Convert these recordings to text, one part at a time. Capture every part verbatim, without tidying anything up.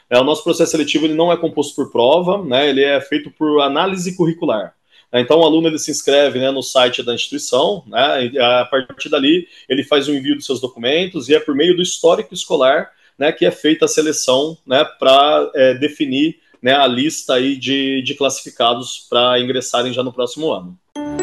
É, o nosso processo seletivo ele não é composto por prova, né, ele é feito por análise curricular. Então, o aluno ele se inscreve, né, no site da instituição, né, e a partir dali ele faz o envio dos seus documentos e é por meio do histórico escolar, né, que é feita a seleção, né, para é, definir, né, a lista aí de, de classificados para ingressarem já no próximo ano.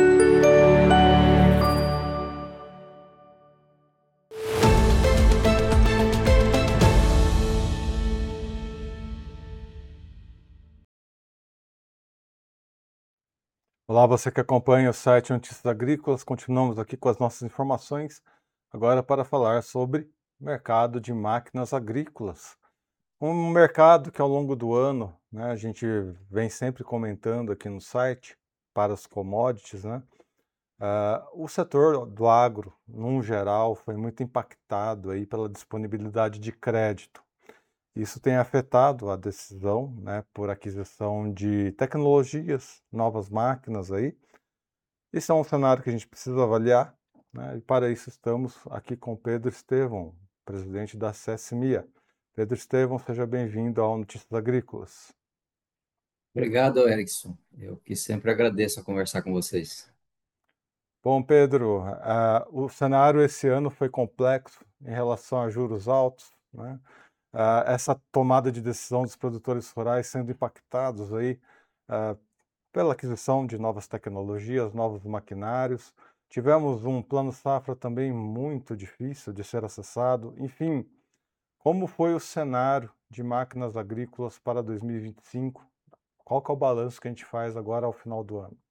Olá, você que acompanha o site Notícias Agrícolas, continuamos aqui com as nossas informações, agora para falar sobre mercado de máquinas agrícolas. Um mercado que ao longo do ano, né, a gente vem sempre comentando aqui no site, para as commodities, né? Ah, o setor do agro, num geral, foi muito impactado aí pela disponibilidade de crédito. Isso tem afetado a decisão, né, por aquisição de tecnologias, novas máquinas aí. Isso é um cenário que a gente precisa avaliar, né, e para isso estamos aqui com Pedro Estevão, presidente da SESMIA. Pedro Estevão, seja bem-vindo ao Notícias Agrícolas. Obrigado, Erickson. Eu que sempre agradeço a conversar com vocês. Bom, Pedro, ah, o cenário esse ano foi complexo em relação a juros altos, né? Ah, essa tomada de decisão dos produtores rurais sendo impactados aí, ah, pela aquisição de novas tecnologias, novos maquinários. Tivemos um plano safra também muito difícil de ser acessado. Enfim, como foi o cenário de máquinas agrícolas para dois mil e vinte e cinco? Qual que é o balanço que a gente faz agora ao final do ano?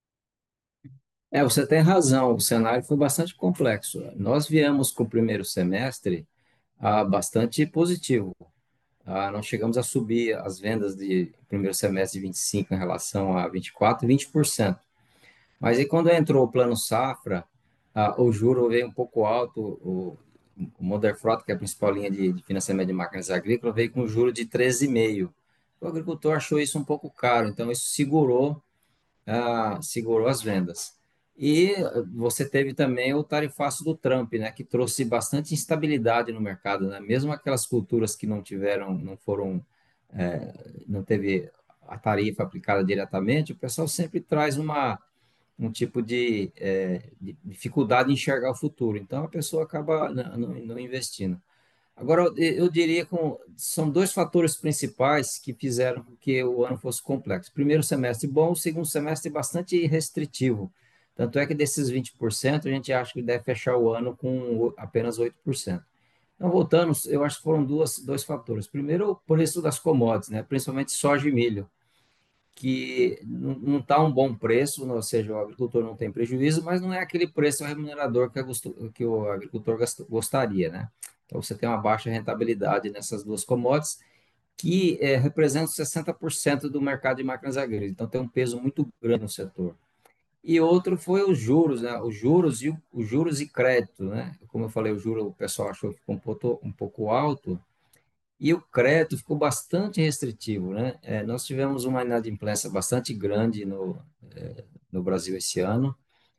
É, você tem razão, o cenário foi bastante complexo. Nós viemos com o primeiro semestre ah, bastante positivo. Ah, não chegamos a subir as vendas de primeiro semestre de vinte e cinco em relação a vinte e quatro, vinte por cento. Mas aí quando entrou o plano safra, ah, o juro veio um pouco alto, o, o Modern Frota, que é a principal linha de, de financiamento de máquinas agrícolas, veio com um juro de treze vírgula cinco. O agricultor achou isso um pouco caro, então isso segurou ah, segurou as vendas. E você teve também o tarifaço do Trump, né, que trouxe bastante instabilidade no mercado, né? Mesmo aquelas culturas que não tiveram, não foram, é, não teve a tarifa aplicada diretamente, o pessoal sempre traz uma um tipo de, é, de dificuldade em enxergar o futuro. Então a pessoa acaba não, não, não investindo. Agora, eu eu diria que são dois fatores principais que fizeram com que o ano fosse complexo. Primeiro semestre bom, o segundo semestre bastante restritivo. Tanto é que desses vinte por cento, a gente acha que deve fechar o ano com apenas oito por cento. Então, voltando, eu acho que foram duas, dois fatores. Primeiro, o preço das commodities, né? Principalmente soja e milho, que não está um bom preço, ou seja, o agricultor não tem prejuízo, mas não é aquele preço remunerador que, a, que o agricultor gostaria, né? Então, você tem uma baixa rentabilidade nessas duas commodities, que é, representam sessenta por cento do mercado de máquinas agrícolas. Então, tem um peso muito grande no setor. E outro foi os juros, né? Os juros e o, os juros e crédito, né? Como eu falei, o juro o pessoal achou que ficou um pouco, um pouco alto, e o crédito ficou bastante restritivo, né? É, nós tivemos uma inadimplência bastante grande no, é, no Brasil esse ano.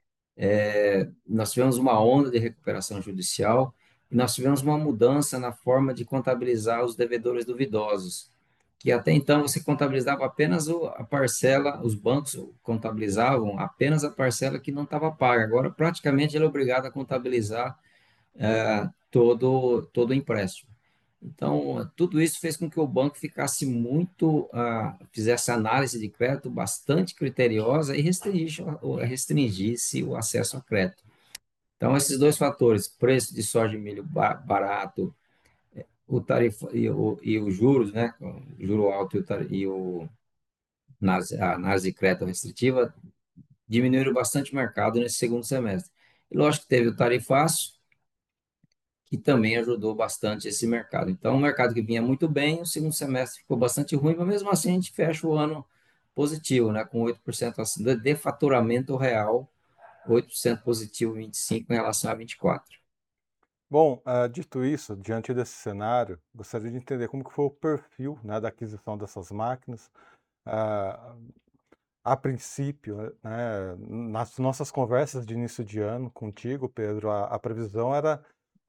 É, nós tivemos uma onda de recuperação judicial e nós tivemos uma mudança na forma de contabilizar os devedores duvidosos, que até então você contabilizava apenas o- a parcela, os bancos contabilizavam apenas a parcela que não estava paga. Agora, praticamente, ele é obrigado a contabilizar é, todo, todo o empréstimo. Então, tudo isso fez com que o banco ficasse muito, ah, fizesse análise de crédito bastante criteriosa e restringisse, restringisse o acesso a crédito. Então, esses dois fatores, preço de soja e milho barato, o tarifa, e, o, e os juros, né, o juro alto e, o, e o, a análise de crédito restritiva, diminuíram bastante o mercado nesse segundo semestre. E lógico que teve o tarifaço, que também ajudou bastante esse mercado. Então, um mercado que vinha muito bem, o segundo semestre ficou bastante ruim, mas mesmo assim a gente fecha o ano positivo, né, com oito por cento assim, de faturamento real, oito por cento positivo em vinte e cinco em relação a vinte e quatro. Bom, ah, dito isso, diante desse cenário, gostaria de entender como que foi o perfil, né, da aquisição dessas máquinas. Ah, a princípio, né, nas nossas conversas de início de ano contigo, Pedro, a, a previsão era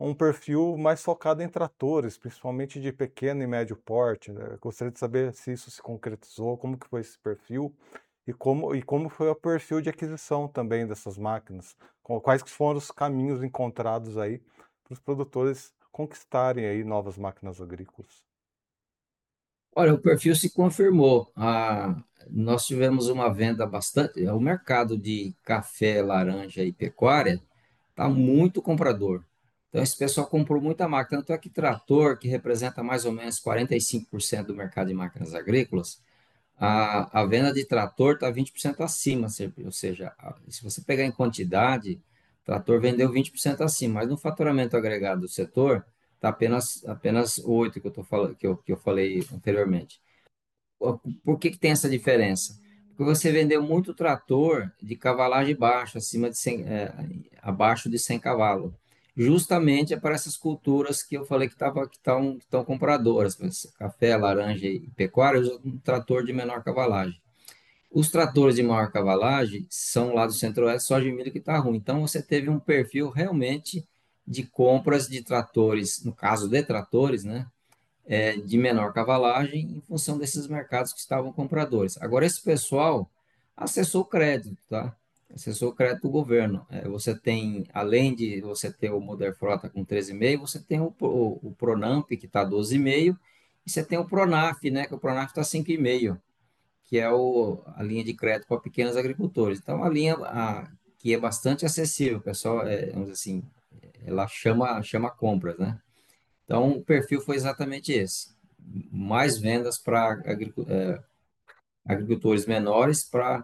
um perfil mais focado em tratores, principalmente de pequeno e médio porte, né. Gostaria de saber se isso se concretizou, como que foi esse perfil e como e como foi o perfil de aquisição também dessas máquinas, com quais que foram os caminhos encontrados aí para os produtores conquistarem aí novas máquinas agrícolas. Olha, o perfil se confirmou. Ah, nós tivemos uma venda bastante. O mercado de café, laranja e pecuária está muito comprador. Então, esse pessoal comprou muita máquina. Tanto é que trator, que representa mais ou menos quarenta e cinco por cento do mercado de máquinas agrícolas, a, a venda de trator está vinte por cento acima. se- Ou seja, a- se você pegar em quantidade, o trator vendeu vinte por cento acima, mas no faturamento agregado do setor, está apenas, apenas oito que eu tô falando, que eu, que eu falei anteriormente. Por que que tem essa diferença? Porque você vendeu muito trator de cavalagem baixa, acima de cem, é, abaixo de cem cavalos. Justamente é para essas culturas que eu falei que estavam que estão que estão compradoras, mas café, laranja e pecuária, usam um trator de menor cavalagem. Os tratores de maior cavalagem são lá do Centro-Oeste, só de milho que está ruim. Então você teve um perfil realmente de compras de tratores, no caso de tratores, né? É, de menor cavalagem em função desses mercados que estavam compradores. Agora, esse pessoal acessou o crédito, tá? Acessou o crédito do governo. É, você tem, além de você ter o Moder Frota com treze vírgula cinco, você tem o, o, o Pronamp, que está doze vírgula cinco, e você tem o Pronaf, né? Que o Pronaf está cinco vírgula cinco, que é o, a linha de crédito para pequenos agricultores. Então, a linha a, que é bastante acessível, o pessoal, é, vamos dizer assim, ela chama, chama compras, né? Então, o perfil foi exatamente esse. Mais vendas para agricultores menores, para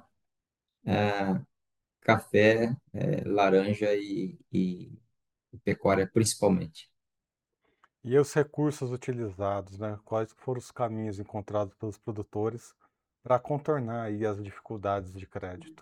café, eh, laranja e, e pecuária principalmente. E os recursos utilizados, né? Quais foram os caminhos encontrados pelos produtores para contornar aí as dificuldades de crédito?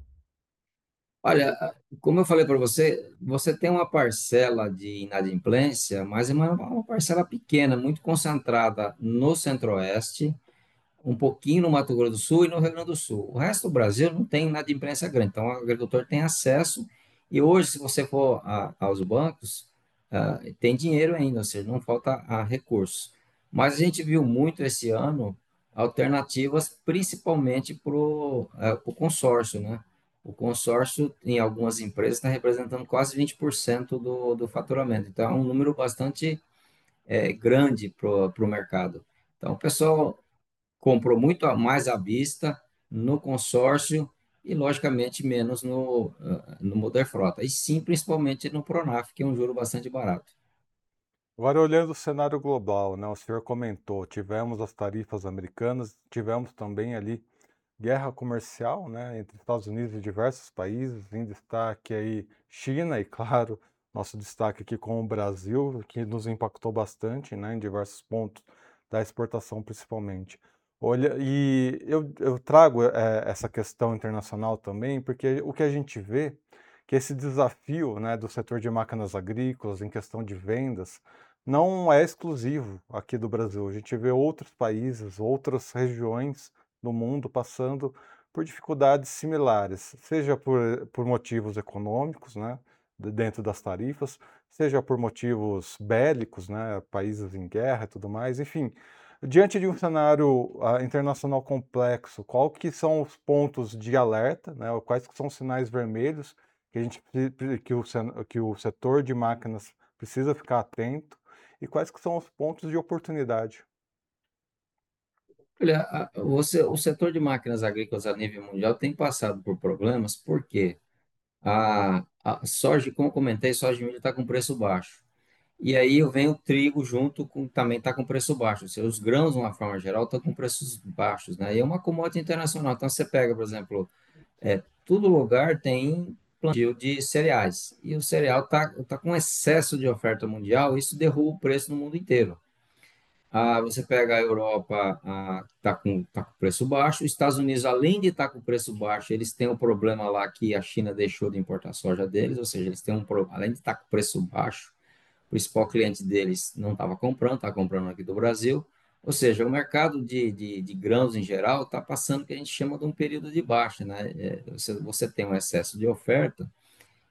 Olha, como eu falei para você, você tem uma parcela de inadimplência, mas é uma, uma parcela pequena, muito concentrada no Centro-Oeste, um pouquinho no Mato Grosso do Sul e no Rio Grande do Sul. O resto do Brasil não tem inadimplência grande, então o agricultor tem acesso. E hoje, se você for a- aos bancos, ah, tem dinheiro ainda, ou seja, não falta ah, recursos. Mas a gente viu muito esse ano alternativas, principalmente para o consórcio, né? O consórcio, em algumas empresas, está representando quase vinte por cento do, do faturamento. Então, é um número bastante eh, grande para o mercado. Então, o pessoal comprou muito a- mais à vista no consórcio e, logicamente, menos no, ah, no Moder Frota. E sim, principalmente no Pronaf, que é um juro bastante barato. Agora, olhando o cenário global, né? O senhor comentou, tivemos as tarifas americanas, tivemos também ali guerra comercial, né, entre Estados Unidos e diversos países, em destaque aí China e, claro, nosso destaque aqui com o Brasil, que nos impactou bastante, né, em diversos pontos da exportação principalmente. Olha, e eu, eu trago eh, essa questão internacional também, porque o que a gente vê que esse desafio, né, do setor de máquinas agrícolas em questão de vendas não é exclusivo aqui do Brasil. A gente vê outros países, outras regiões do mundo passando por dificuldades similares, seja por, por motivos econômicos, né, de- dentro das tarifas, seja por motivos bélicos, né, países em guerra e tudo mais, enfim. Diante de um cenário ah, internacional complexo, qual que são os pontos de alerta, né, ou quais que são os sinais vermelhos que a gente pre- pre- que o, sen- que o setor de máquinas precisa ficar atento e quais que são os pontos de oportunidade? Olha, a- você, o setor de máquinas agrícolas a nível mundial tem passado por problemas, porque a, a soja, como eu comentei, soja de milho está com preço baixo. E aí vem o trigo junto com também está com preço baixo. Ou seja, os grãos, de uma forma geral, estão com preços baixos, né? E é uma commodity internacional. Então você pega, por exemplo, é, todo lugar tem plantio de cereais. E o cereal está tá com excesso de oferta mundial, isso derruba o preço no mundo inteiro. Ah, você pega a Europa, ah, tá com, tá com preço baixo. Os Estados Unidos, além de estar com preço baixo, eles têm um problema lá que a China deixou de importar soja deles, ou seja, eles têm um pro- além de estar com preço baixo, o principal cliente deles não estava comprando, está comprando aqui do Brasil. Ou seja, o mercado de, de, de grãos em geral está passando o que a gente chama de um período de baixa, né? É, você, você tem um excesso de oferta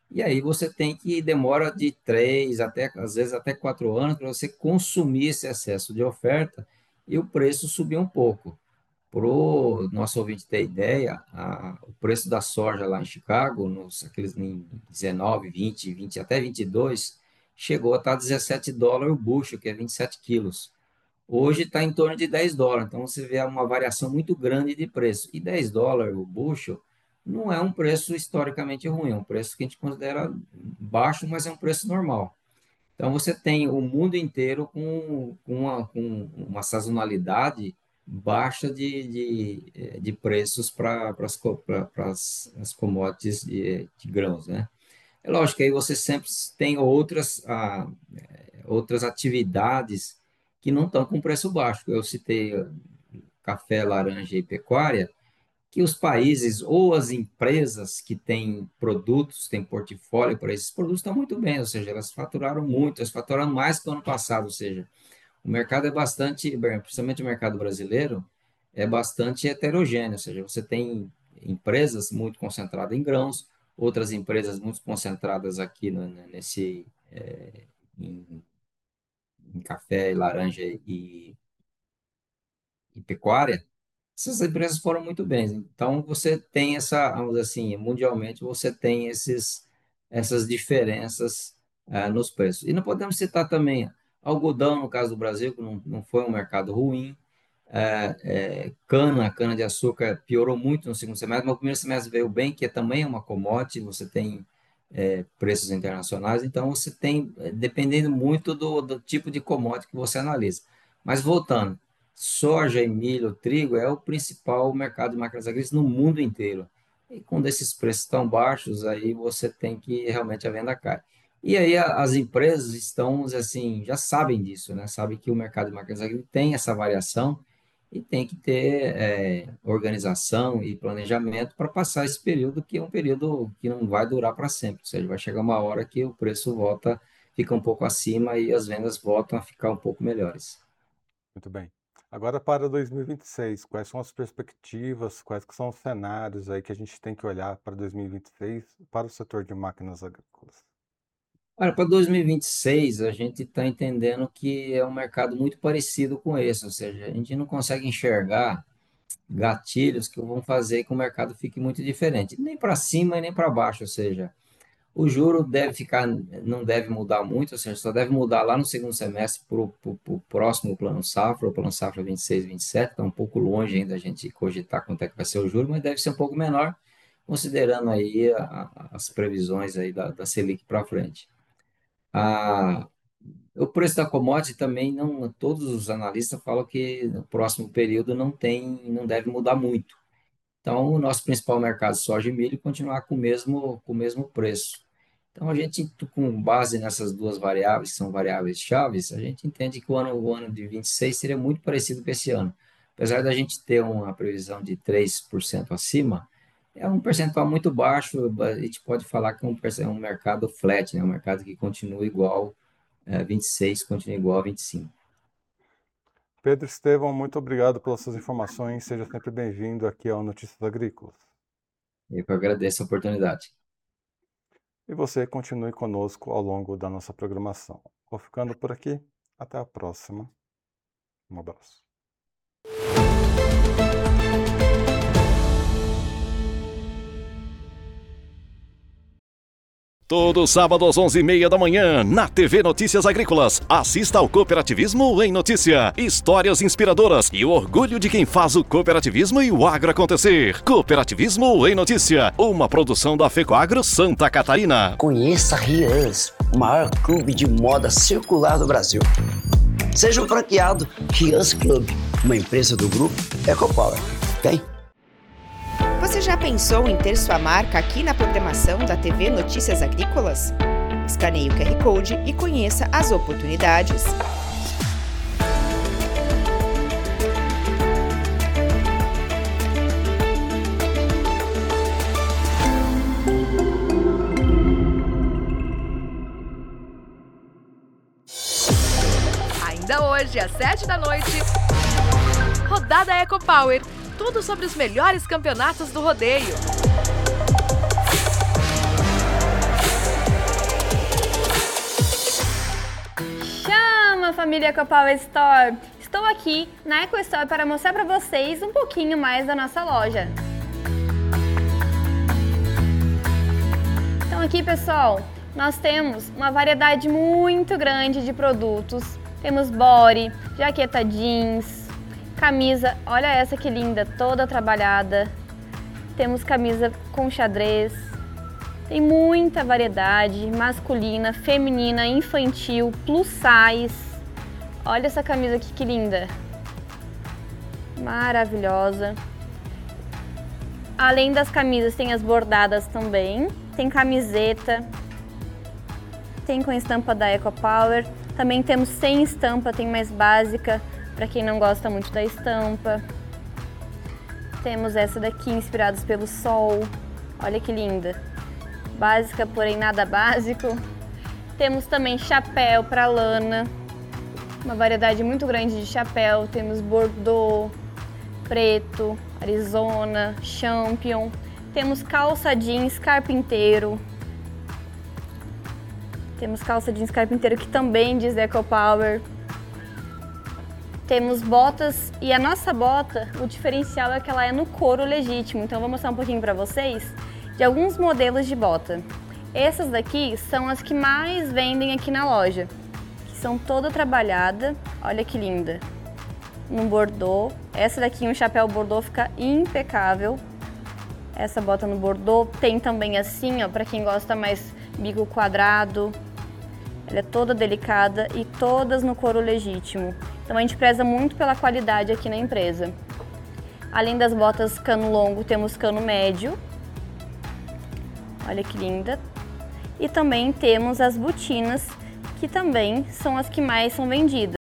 E aí você tem que demora de três até às vezes até quatro anos para você consumir esse excesso de oferta e o preço subir um pouco. Para o nosso ouvinte ter ideia, a, o preço da soja lá em Chicago, nos, aqueles em dezenove, vinte, vinte até vinte e dois, chegou a estar dezessete dólares o bushel, que é vinte e sete quilos. Hoje está em torno de dez dólares, então você vê uma variação muito grande de preço. E dez dólares o bushel não é um preço historicamente ruim, é um preço que a gente considera baixo, mas é um preço normal. Então você tem o mundo inteiro com, com, uma, com uma sazonalidade baixa de, de, eh, de preços para as as commodities de, de grãos, né? É lógico que aí você sempre tem outras, ah, eh, outras atividades que não estão com preço baixo. Eu citei eh, café, laranja e pecuária, que os países ou as empresas que têm produtos, têm portfólio para esses produtos estão muito bem, ou seja, elas faturaram muito, elas faturaram mais que o ano passado, ou seja, o mercado é bastante, principalmente o mercado brasileiro, é bastante heterogêneo, ou seja, você tem empresas muito concentradas em grãos, outras empresas muito concentradas aqui no, nesse é, em, em café, laranja e, e pecuária. Essas empresas foram muito bem. Então, você tem essa, vamos dizer assim, mundialmente, você tem esses, essas diferenças ah, nos preços. E não podemos citar também algodão, no caso do Brasil, que não, não foi um mercado ruim. É, é, cana, cana-de-açúcar piorou muito no segundo semestre, mas o primeiro semestre veio bem, que também é uma commodity, você tem é, preços internacionais, então você tem, é, dependendo muito do, do tipo de commodity que você analisa. Mas voltando, soja e milho, trigo é o principal mercado de máquinas agrícolas no mundo inteiro. E quando esses preços estão baixos, aí você tem que realmente a venda cai. E aí a- as empresas estão, assim, já sabem disso, né? Sabem que o mercado de máquinas agrícolas tem essa variação e tem que ter é, organização e planejamento para passar esse período, que é um período que não vai durar para sempre. Ou seja, vai chegar uma hora que o preço volta, fica um pouco acima e as vendas voltam a ficar um pouco melhores. Muito bem. Agora para dois mil e vinte e seis, quais são as perspectivas, quais que são os cenários aí que a gente tem que olhar para dois mil e vinte e seis para o setor de máquinas agrícolas? Olha, para dois mil e vinte e seis, a gente está entendendo que é um mercado muito parecido com esse, ou seja, a gente não consegue enxergar gatilhos que vão fazer que o mercado fique muito diferente, nem para cima e nem para baixo, ou seja, o juro deve ficar, não deve mudar muito, ou seja, só deve mudar lá no segundo semestre para o próximo plano safra, o plano safra vinte e seis, vinte e sete, está um pouco longe ainda a gente cogitar quanto é que vai ser o juro, mas deve ser um pouco menor, considerando aí a, a, as previsões aí da, da Selic para frente. A, o preço da commodity também não, todos os analistas falam que no próximo período não tem, não deve mudar muito. Então, o nosso principal mercado, soja e milho, continuar com o mesmo, com o mesmo preço. Então, a gente, com base nessas duas variáveis, que são variáveis chaves, a gente entende que o ano, o ano de vinte e seis seria muito parecido com esse ano. Apesar da gente ter uma previsão de três por cento acima, é um percentual muito baixo, a gente pode falar que é um, perce- é um mercado flat, né? Um mercado que continua igual, é, vinte e seis continua igual a vinte e cinco. Pedro Estevão, muito obrigado pelas suas informações. Seja sempre bem-vindo aqui ao Notícias Agrícolas. Eu que agradeço a oportunidade. E você continue conosco ao longo da nossa programação. Vou ficando por aqui. Até a próxima. Um abraço. Todo sábado às onze e meia da manhã, na T V Notícias Agrícolas. Assista ao Cooperativismo em Notícia. Histórias inspiradoras e o orgulho de quem faz o cooperativismo e o agro acontecer. Cooperativismo em Notícia, uma produção da FECOAGRO Santa Catarina. Conheça a Rians, o maior clube de moda circular do Brasil. Seja um franqueado Rians Club, uma empresa do grupo EcoPower. Tem? Você já pensou em ter sua marca aqui na programação da T V Notícias Agrícolas? Escaneie o Q R Code e conheça as oportunidades. Ainda hoje, às sete da noite, Rodada EcoPower. Tudo sobre os melhores campeonatos do rodeio. família EcoPower Store! Estou aqui na Eco Store para mostrar para vocês um pouquinho mais da nossa loja. Então aqui, pessoal, nós temos uma variedade muito grande de produtos. Temos body, jaqueta jeans, camisa, olha essa que linda, toda trabalhada. Temos camisa com xadrez. Tem muita variedade, masculina, feminina, infantil, plus size. Olha essa camisa aqui que linda. Maravilhosa. Além das camisas, tem as bordadas também. Tem camiseta. Tem com estampa da EcoPower. Também temos sem estampa, tem mais básica, para quem não gosta muito da estampa. Temos essa daqui, inspirados pelo sol. Olha que linda. Básica, porém nada básico. Temos também chapéu para lana, uma variedade muito grande de chapéu. Temos bordô, preto, Arizona, champion. Temos calça jeans carpinteiro. Temos calça jeans carpinteiro que também diz EcoPower. Temos botas, e a nossa bota, o diferencial é que ela é no couro legítimo. Então eu vou mostrar um pouquinho para vocês de alguns modelos de bota. Essas daqui são as que mais vendem aqui na loja, que são toda trabalhada, olha que linda, no bordô. Essa daqui, um chapéu bordô, fica impecável. Essa bota no bordô tem também assim, ó, para quem gosta mais bico quadrado. Ela é toda delicada e todas no couro legítimo. Então a gente preza muito pela qualidade aqui na empresa. Além das botas cano longo, temos cano médio. Olha que linda. E também temos as botinas, que também são as que mais são vendidas.